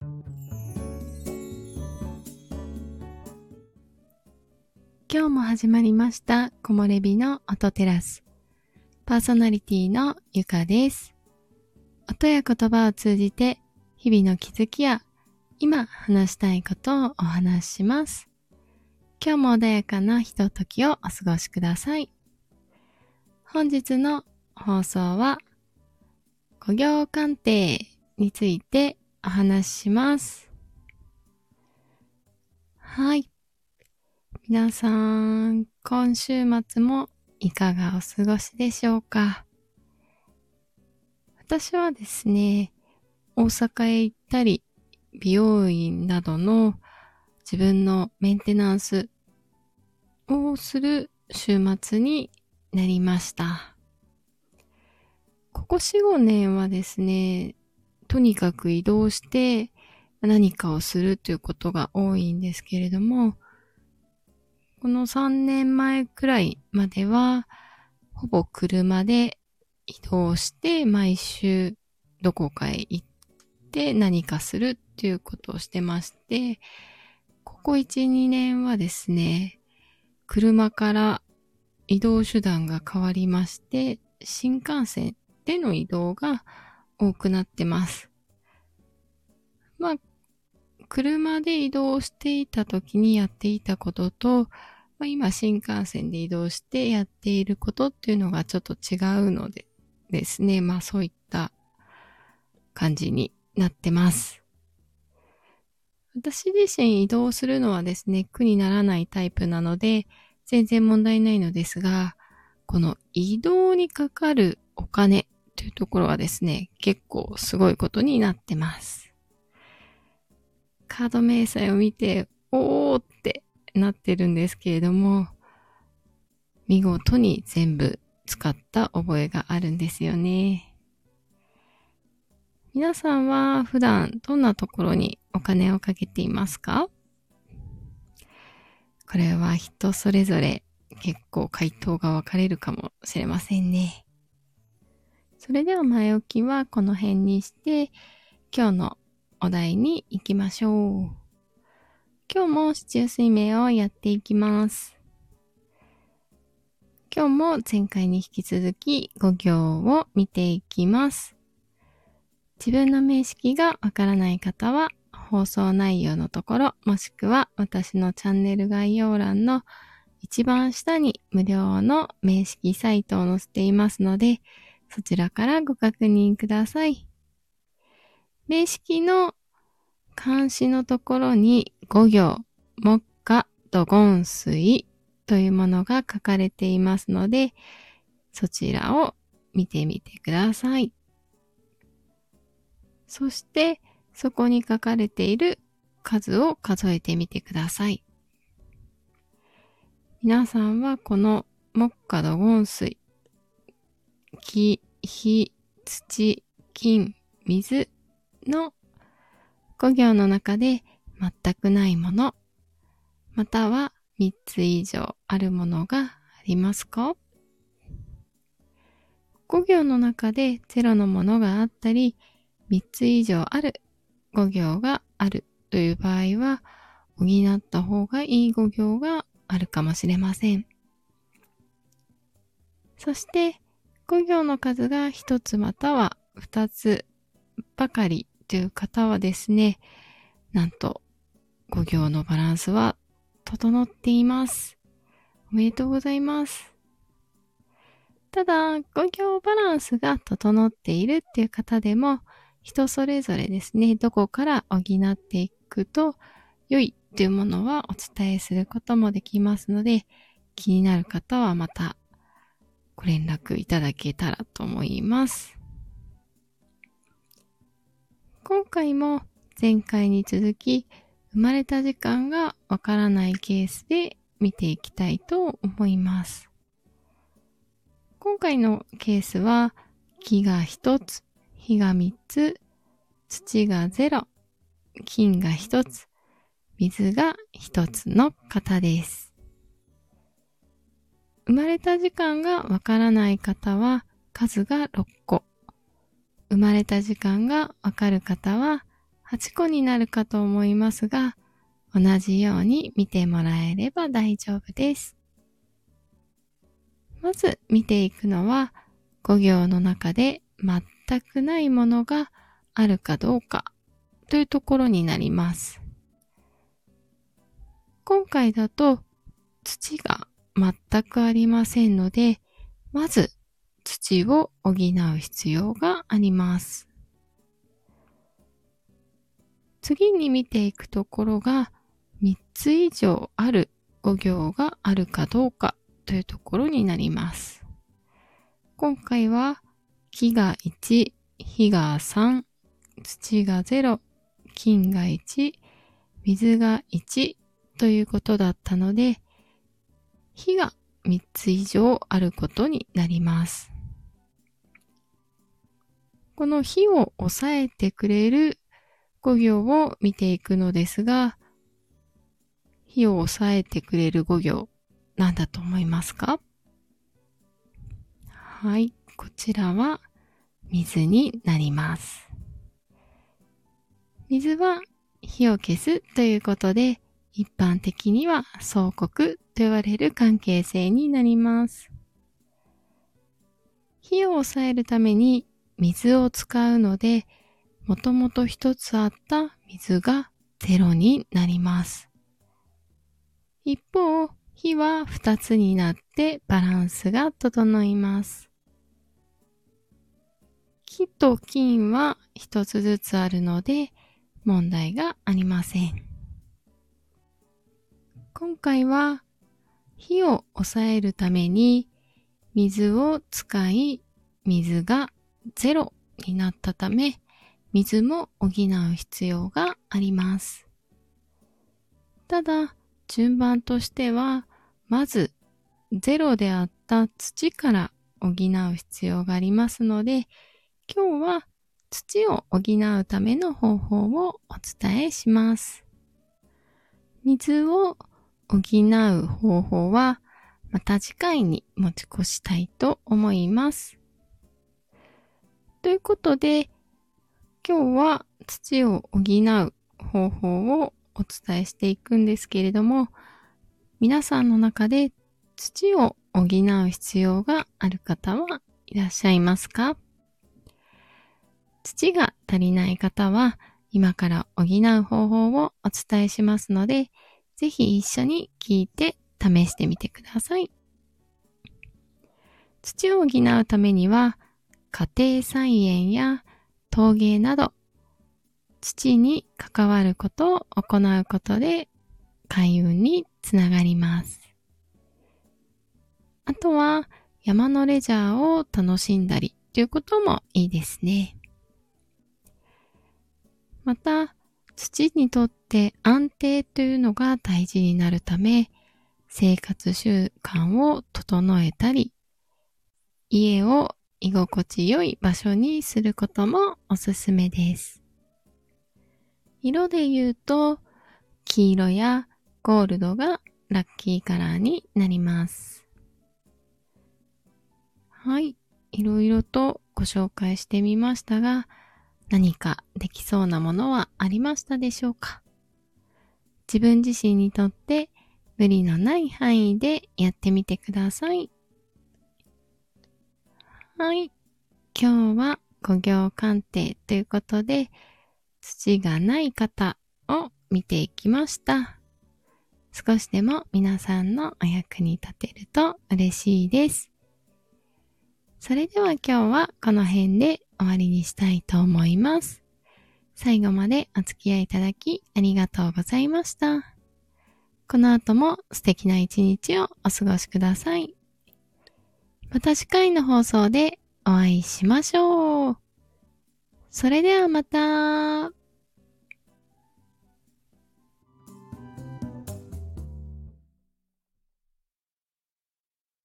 今日も始まりました木漏れ日の音テラス。パーソナリティのゆかです。音や言葉を通じて日々の気づきや今話したいことをお話しします。今日も穏やかなひとときをお過ごしください。本日の放送は5行鑑定についてお話しします。はい。皆さん、今週末もいかがお過ごしでしょうか。私はですね、大阪へ行ったり、美容院などの自分のメンテナンスをする週末になりました。ここ 4,5 年はですね、とにかく移動して何かをするということが多いんですけれども、この3年前くらいまでは、ほぼ車で移動して毎週どこかへ行って何かするっていうことをしてまして、ここ 1,2 年はですね、車から移動手段が変わりまして、新幹線での移動が多くなってます。車で移動していた時にやっていたことと、今新幹線で移動してやっていることっていうのがちょっと違うのでですね、そういった感じになってます。私自身移動するのはですね、苦にならないタイプなので全然問題ないのですが、この移動にかかるお金というところはですね、結構すごいことになってます。カード明細を見て、おーってなってるんですけれども、見事に全部使った覚えがあるんですよね。皆さんは普段どんなところにお金をかけていますか？これは人それぞれ結構回答が分かれるかもしれませんね。それでは前置きはこの辺にして、今日のお題に行きましょう。今日も四柱推命をやっていきます。今日も前回に引き続き5行を見ていきます。自分の名式がわからない方は放送内容のところ、もしくは私のチャンネル概要欄の一番下に無料の名式サイトを載せていますので、そちらからご確認ください。名式の漢詩のところに5行、木火土金水というものが書かれていますので、そちらを見てみてください。そして、そこに書かれている数を数えてみてください。皆さんはこの木火土金水、木、火、土、金、水の5行の中で全くないもの、または3つ以上あるものがありますか？ 5 行の中で0のものがあったり、3つ以上ある5行があるという場合は、補った方がいい5行があるかもしれません。そして、5行の数が1つまたは2つばかりという方はですね、なんと5行のバランスは整っています。おめでとうございます。ただ、5行バランスが整っているっていう方でも、人それぞれですね、どこから補っていくと良いというものはお伝えすることもできますので、気になる方はまたご連絡いただけたらと思います。今回も前回に続き、生まれた時間がわからないケースで見ていきたいと思います。今回のケースは、木が1つ、火が3つ、土が0、金が1つ、水が1つの方です。生まれた時間がわからない方は数が6個。生まれた時間がわかる方は 8個になるかと思いますが、同じように見てもらえれば大丈夫です。まず見ていくのは、5行の中で全くないものがあるかどうかというところになります。今回だと土が全くありませんので、まず土を補う必要があります。次に見ていくところが3つ以上ある5行があるかどうかというところになります。今回は木が1、火が3、土が0、金が1、水が1ということだったので、火が3つ以上あることになります。この火を抑えてくれる5行を見ていくのですが、火を抑えてくれる5行、何だと思いますか？はい、こちらは水になります。水は火を消すということで、一般的には相克と言われる関係性になります。火を抑えるために水を使うので、もともと一つあった水が0になります。一方、火は2つになってバランスが整います。木と金は1つずつあるので問題がありません。今回は火を抑えるために水を使い、水が0になったため、水も補う必要があります。ただ、順番としては、まず0であった土から補う必要がありますので、今日は土を補うための方法をお伝えします。水を補う方法はまた次回に持ち越したいと思います。ということで、今日は土を補う方法をお伝えしていくんですけれども、皆さんの中で土を補う必要がある方はいらっしゃいますか？土が足りない方は今から補う方法をお伝えしますので、ぜひ一緒に聞いて試してみてください。土を補うためには、家庭菜園や陶芸など、土に関わることを行うことで開運につながります。あとは山のレジャーを楽しんだりということもいいですね。また、土にとって安定というのが大事になるため、生活習慣を整えたり、家を居心地良い場所にすることもおすすめです。色で言うと、黄色やゴールドがラッキーカラーになります。はい、いろいろとご紹介してみましたが、何かできそうなものはありましたでしょうか？自分自身にとって無理のない範囲でやってみてください。はい。今日は5行鑑定ということで、土がない方を見ていきました。少しでも皆さんのお役に立てると嬉しいです。それでは今日はこの辺で終わりにしたいと思います。最後までお付き合いいただきありがとうございました。この後も素敵な一日をお過ごしください。また次回の放送でお会いしましょう。それではまた。